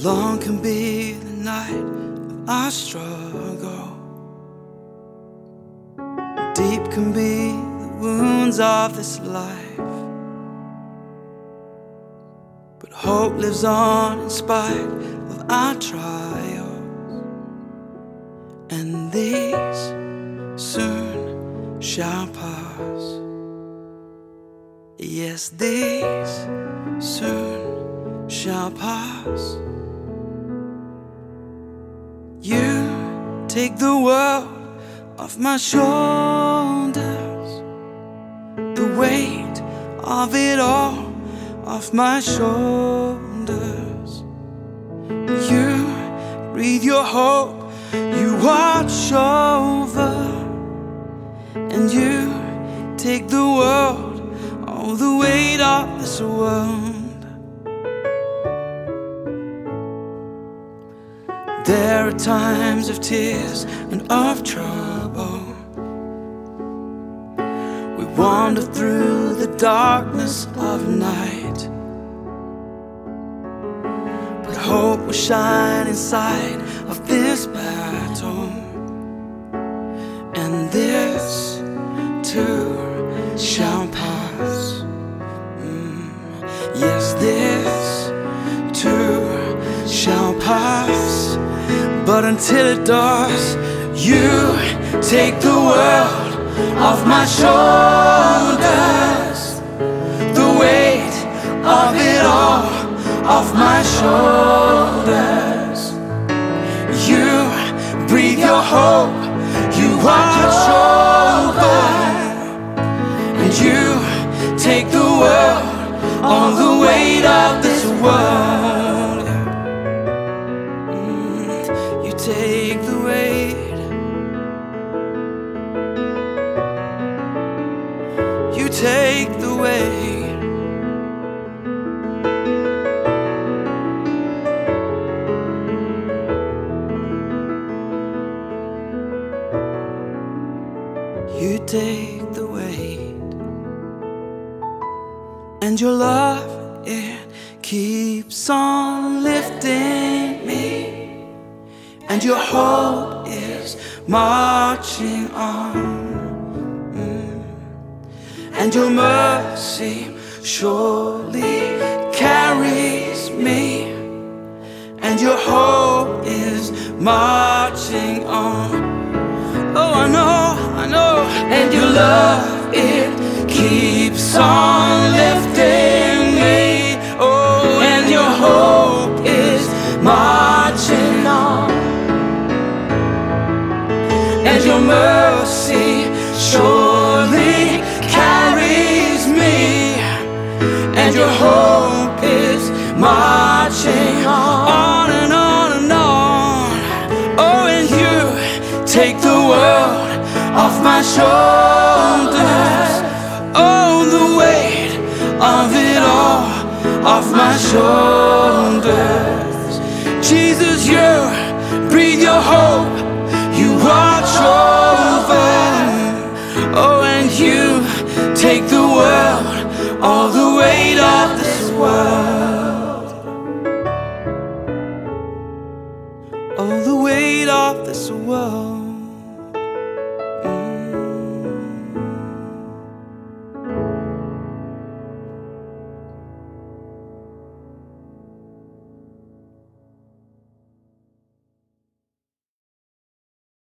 Long can be the night of our struggle. Deep can be the wounds of this life. But hope lives on in spite of our trials, and these soon shall pass. Yes, these soon shall pass. You take the world off my shoulders, the weight of it all off my shoulders. You breathe your hope, you watch over, and you take the world, all the weight of this world. There are times of tears and of trouble. We wander through the darkness of night, but hope will shine inside of this battle, and this too shall pass. Yes, this too shall pass. But until it does, you take the world off my shoulders, the weight of it all off my shoulders. You breathe your hope, you watch over, and you take the world, all the weight of this world. Take the weight. You take the weight. You take the weight. And your love, it keeps on lifting me. And your hope is marching on. And your mercy surely carries me. And your hope is marching on. Oh, I know. And your love, it keeps on lifting me. Oh, and your hope is marching on. And your mercy surely carries me. And your hope is marching on and on and on. Oh, and you take the world off my shoulders. Oh, the weight of it all off my shoulders. Jesus, you breathe your hope, you watch over, oh, and you take the world, all the weight of this world, all the weight of this world.